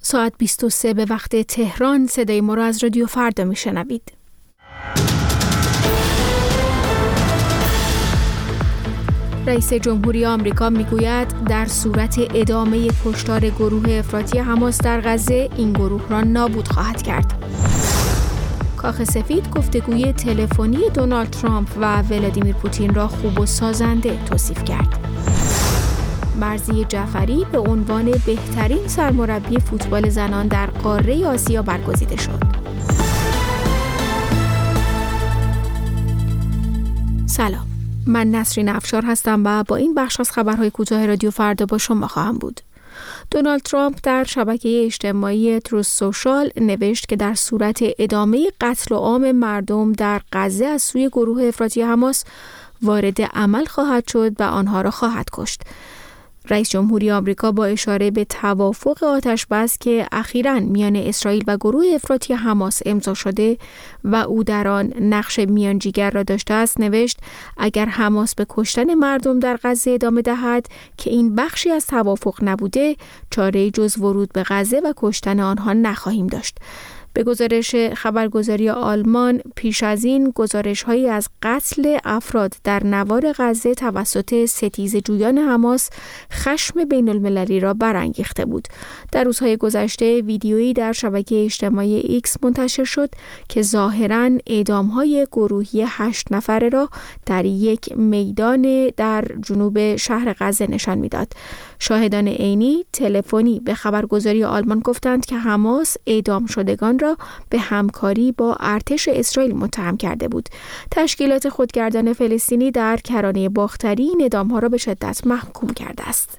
ساعت 23 به وقت تهران. صدای ما را از رادیو فردا میشنوید. رئیس جمهوری آمریکا میگوید در صورت ادامه کشتار گروه افراطی حماس در غزه، این گروه را نابود خواهد کرد. کاخ سفید گفتگوی تلفنی دونالد ترامپ و ولادیمیر پوتین را خوب و سازنده توصیف کرد. مرضیه جعفری به عنوان بهترین سرمربی فوتبال زنان در قاره آسیا برگزیده شد. سلام، من نسرین افشار هستم و با این بخش از خبرهای کوتاه رادیو فردا با شما خواهم بود. دونالد ترامپ در شبکه اجتماعی تروث سوشال نوشت که در صورت ادامه قتل عام مردم در غزه از سوی گروه افراطی حماس وارد عمل خواهد شد و آنها را خواهد کشت. رئیس جمهوری آمریکا با اشاره به توافق آتش‌بس که اخیراً میان اسرائیل و گروه افراطی حماس امضا شده و او در آن نقش میانجیگر را داشته است، نوشت اگر حماس به کشتن مردم در غزه ادامه دهد که این بخشی از توافق نبوده، چاره‌ای جز ورود به غزه و کشتن آنها نخواهیم داشت. به گزارش خبرگزاری آلمان، پیش از این گزارش‌هایی از قتل افراد در نوار غزه توسط ستیزجویان حماس خشم بین‌المللی را برانگیخته بود. در روزهای گذشته ویدیویی در شبکه اجتماعی ایکس منتشر شد که ظاهراً اعدام‌های گروهی 8 نفره را در یک میدان در جنوب شهر غزه نشان می‌داد. شاهدان عینی تلفنی به خبرگزاری آلمان گفتند که حماس اعدام شدگان را به همکاری با ارتش اسرائیل متهم کرده بود. تشکیلات خودگردان فلسطینی در کرانه باختری این اعدام‌ها را به شدت محکوم کرده است.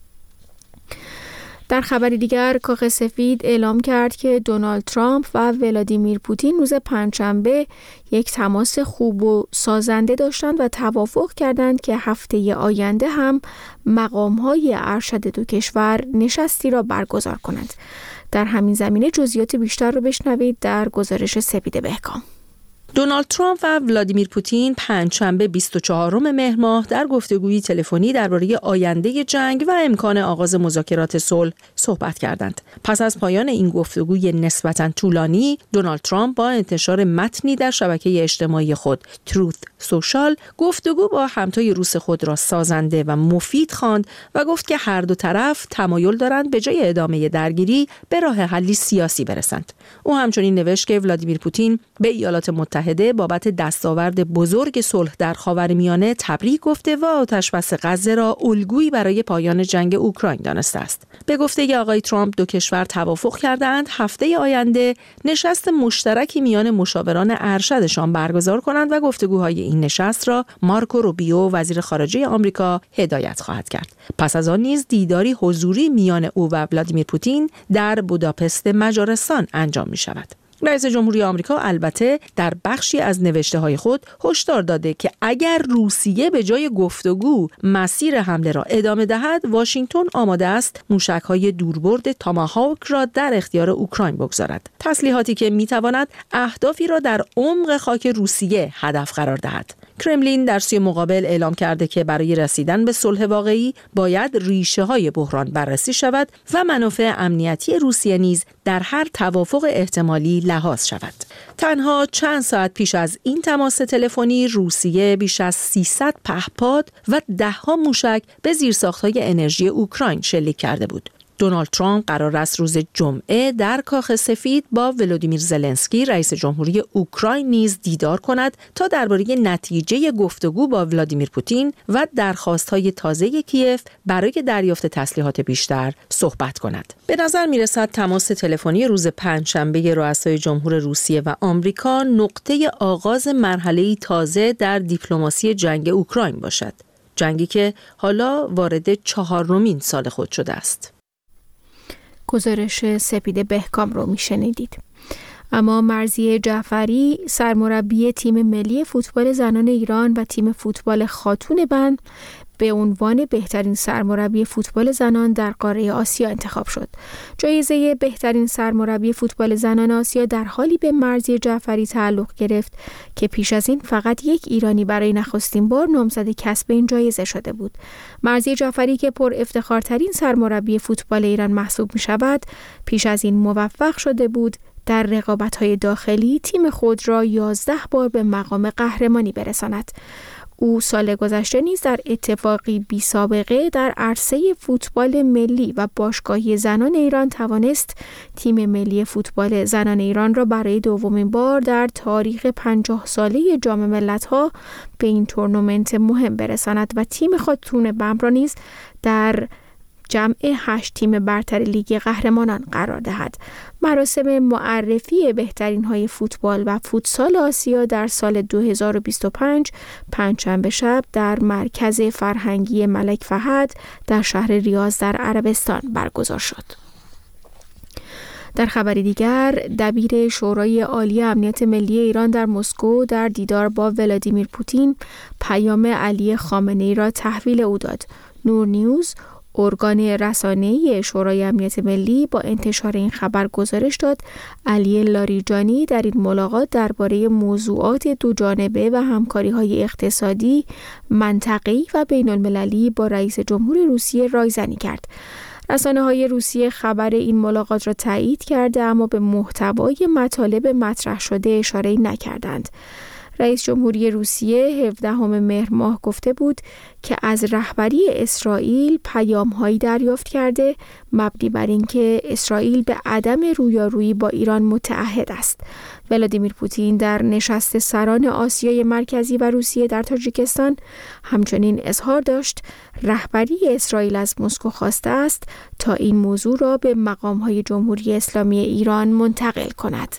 در خبری دیگر، کاخ سفید اعلام کرد که دونالد ترامپ و ولادیمیر پوتین روز پنجشنبه یک تماس خوب و سازنده داشتند و توافق کردند که هفته آینده هم مقام‌های ارشد دو کشور نشستی را برگزار کنند. در همین زمینه جزئیات بیشتر رو بشنوید در گزارش سپیده بهکام. دونالد ترامپ و ولادیمیر پوتین پنجشنبه 24 مهر ماه در گفتگوی تلفنی درباره آینده جنگ و امکان آغاز مذاکرات صلح صحبت کردند. پس از پایان این گفتگوی نسبتاً طولانی، دونالد ترامپ با انتشار متنی در شبکه اجتماعی خود تروث سوشال گفتگو با همتای روس خود را سازنده و مفید خواند و گفت که هر دو طرف تمایل دارند به جای ادامه درگیری به راه حلی سیاسی برسند. او همچنین نوشت که ولادیمیر پوتین به ایالات متحده بابت دستاورد بزرگ صلح در خاورمیانه تبریک گفته و آتش‌بس غزه را الگویی برای پایان جنگ اوکراین دانسته است. به گفته آقای ترامپ، دو کشور توافق کردند هفته آینده نشست مشترکی میان مشاوران ارشدشان برگزار کنند و گفتگوهای این نشست را مارکو روبیو وزیر خارجه آمریکا هدایت خواهد کرد. پس از آن نیز دیداری حضوری میان او و ولادیمیر پوتین در بوداپست مجارستان انجام می شود. رئیس جمهوری آمریکا البته در بخشی از نوشته‌های خود هشدار داده که اگر روسیه به جای گفتگو مسیر حمله را ادامه دهد، واشنگتن آماده است موشک‌های دوربرد تاماهاوک را در اختیار اوکراین بگذارد. تسلیحاتی که می‌تواند اهدافی را در عمق خاک روسیه هدف قرار دهد. کرملین در سوی مقابل اعلام کرده که برای رسیدن به صلح واقعی باید ریشه‌های بحران بررسی شود و منافع امنیتی روسیه نیز در هر توافق احتمالی لحاظ شود. تنها چند ساعت پیش از این تماس تلفنی، روسیه بیش از 300 پهپاد و 10 موشک به زیرساخت‌های انرژی اوکراین شلیک کرده بود. دونالد ترامپ قرار است روز جمعه در کاخ سفید با ولادیمیر زلنسکی رئیس جمهوری اوکراین نیز دیدار کند تا درباره نتیجه گفتگو با ولادیمیر پوتین و درخواست‌های تازه کیف برای دریافت تسلیحات بیشتر صحبت کند. به نظر می‌رسد تماس تلفنی روز پنجشنبه رؤسای جمهور روسیه و آمریکا نقطه آغاز مرحله‌ای تازه در دیپلماسی جنگ اوکراین باشد. جنگی که حالا وارد 4مین سال خود شده است. گزارش سپیده بهکام رو میشنیدید. اما مرضیه جعفری، سرمربی تیم ملی فوتبال زنان ایران و تیم فوتبال خاتون بند، به عنوان بهترین سرمربی فوتبال زنان در قاره آسیا انتخاب شد. جایزه بهترین سرمربی فوتبال زنان آسیا در حالی به مرضیه جعفری تعلق گرفت که پیش از این فقط یک ایرانی برای نخستین بار نامزد کسب این جایزه شده بود. مرضیه جعفری که پر افتخارترین سرمربی فوتبال ایران محسوب می شود، پیش از این موفق شده بود در رقابت‌های داخلی تیم خود را 11 بار به مقام قهرمانی برساند. او سال گذشته نیز در اتفاقی بی سابقه در عرصه فوتبال ملی و باشگاهی زنان ایران توانست تیم ملی فوتبال زنان ایران را برای دومین بار در تاریخ 50 ساله جام ملت‌ها به این تورنمنت مهم برساند و تیم خاتون بم را نیز در جمع 8 تیم برتر لیگ قهرمانان قرار دهد. مراسم معرفی بهترین های فوتبال و فوتسال آسیا در سال 2025 پنجشنبه شب در مرکز فرهنگی ملک فهد در شهر ریاض در عربستان برگزار شد. در خبر دیگر، دبیر شورای عالی امنیت ملی ایران در مسکو در دیدار با ولادیمیر پوتین پیام علی خامنه‌ای را تحویل او داد. نور نیوز، ارگان رسانه‌ای شورای امنیت ملی، با انتشار این خبر گزارش داد علی لاریجانی در این ملاقات درباره موضوعات دوجانبه و همکاری‌های اقتصادی، منطقه‌ای و بین‌المللی با رئیس جمهور روسیه رایزنی کرد. رسانه‌های روسیه خبر این ملاقات را تایید کرده اما به محتوای مطالب مطرح شده اشاره نکردند. رئیس جمهوری روسیه 17 مهر ماه گفته بود که از رهبری اسرائیل پیام‌هایی دریافت کرده مبنی بر اینکه اسرائیل به عدم رویارویی با ایران متعهد است. ولادیمیر پوتین در نشست سران آسیای مرکزی و روسیه در تاجیکستان همچنین اظهار داشت رهبری اسرائیل از مسکو خواسته است تا این موضوع را به مقام‌های جمهوری اسلامی ایران منتقل کند.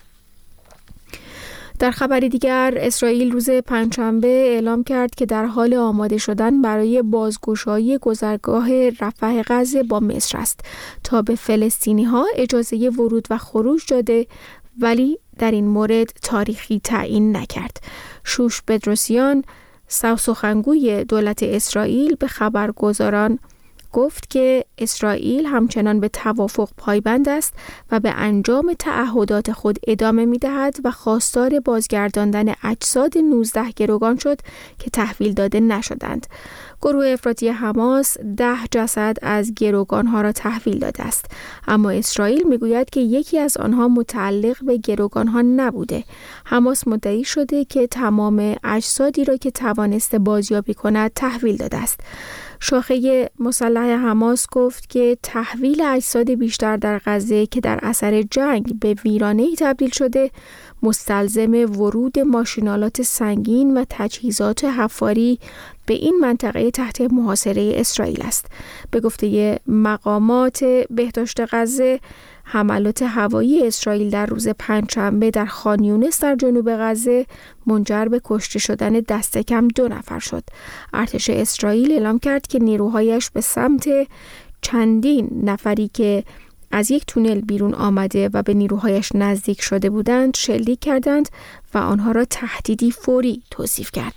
در خبر دیگر، اسرائیل روز پنجشنبه اعلام کرد که در حال آماده شدن برای بازگشایی گذرگاه رفح غزه با مصر است تا به فلسطینی‌ها اجازه ورود و خروج داده، ولی در این مورد تاریخی تعیین نکرد. شوش بدروسیان، سخنگوی دولت اسرائیل، به خبرگزاران گفت که اسرائیل همچنان به توافق پایبند است و به انجام تعهدات خود ادامه می‌دهد و خواستار بازگرداندن اجساد 19 گروگان شد که تحویل داده نشدند. گروه افراطی حماس 10 جسد از گروگان‌ها را تحویل داده است، اما اسرائیل می‌گوید که یکی از آنها متعلق به گروگان‌ها نبوده. حماس مدعی شده که تمام اجسادی را که توانسته بازیابی کند تحویل داده است. شاخه مسلح حماس گفت که تحویل اجساد بیشتر در غزه که در اثر جنگ به ویرانه‌ای تبدیل شده مستلزم ورود ماشینالات سنگین و تجهیزات حفاری به این منطقه تحت محاصره اسرائیل است. به گفته مقامات بهداشت غزه، حملات هوایی اسرائیل در روز پنجشنبه در خان یونس در جنوب غزه منجر به کشته شدن دست کم 2 نفر شد. ارتش اسرائیل اعلام کرد که نیروهایش به سمت چندین نفری که از یک تونل بیرون آمده و به نیروهایش نزدیک شده بودند شلیک کردند و آنها را تهدیدی فوری توصیف کرد.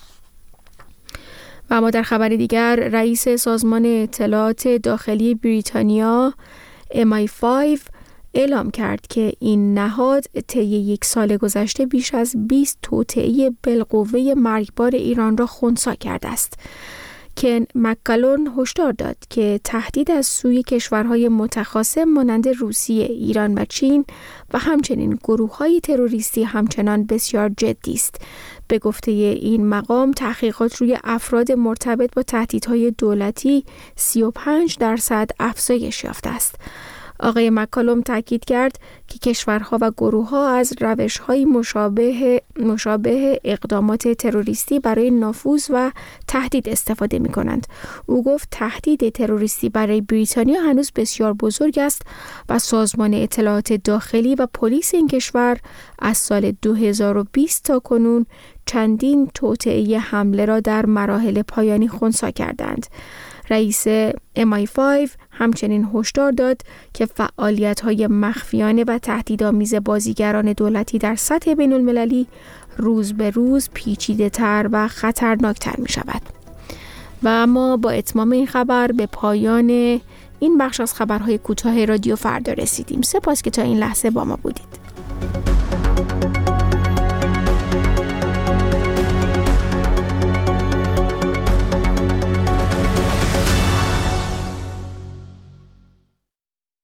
و اما در خبر دیگر، رئیس سازمان اطلاعات داخلی بریتانیا MI5 اعلام کرد که این نهاد طی 1 سال گذشته بیش از 20 توطئه بالقوه مرگبار ایران را خنثی کرده است. کن مک‌کالون هشدار داد که تهدید از سوی کشورهای متخاصم مانند روسیه، ایران و چین و همچنین گروه‌های تروریستی همچنان بسیار جدی است. به گفته این مقام، تحقیقات روی افراد مرتبط با تهدیدهای دولتی 35% افزایش یافته است. آقای مک‌کالوم تاکید کرد که کشورها و گروه‌ها از روش‌های مشابه اقدامات تروریستی برای نفوذ و تهدید استفاده می‌کنند. او گفت تهدید تروریستی برای بریتانیا هنوز بسیار بزرگ است و سازمان اطلاعات داخلی و پلیس این کشور از سال 2020 تا کنون چندین توطئه حمله را در مراحل پایانی خنثی کردند. رئیس MI5 همچنین هشدار داد که فعالیت‌های مخفیانه و تهدیدآمیز بازیگران دولتی در سطح بین‌المللی روز به روز پیچیده‌تر و خطرناکتر می‌شود. و اما با اتمام این خبر به پایان این بخش از خبرهای کوتاه رادیو فردا رسیدیم. سپاس که تا این لحظه با ما بودید.